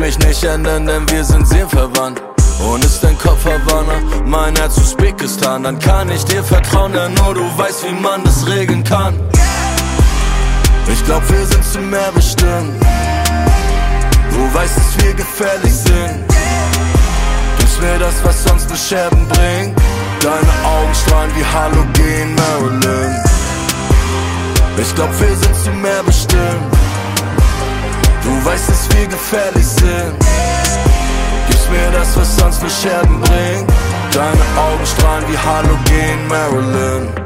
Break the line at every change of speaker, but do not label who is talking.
mich nicht ändern, denn wir sind seelenverwandt. Und ist dein Kopf Havanna, mein Herz Usbekistan, dann kann ich dir vertrauen, denn nur du weißt, wie man das regeln kann. Ich glaub, wir sind zum Meer bestimmt. Du weißt, dass wir gefährlich sind. Gibst mir das, was sonst nur Scherben bringt. Deine Augen strahlen wie Halogen, Marilyn. Ich glaub, wir sind zum Meer bestimmt. Du weißt, dass wir gefährlich sind. Gibst mir das, was sonst nur Scherben bringt. Deine Augen strahlen wie Halogen, Marilyn.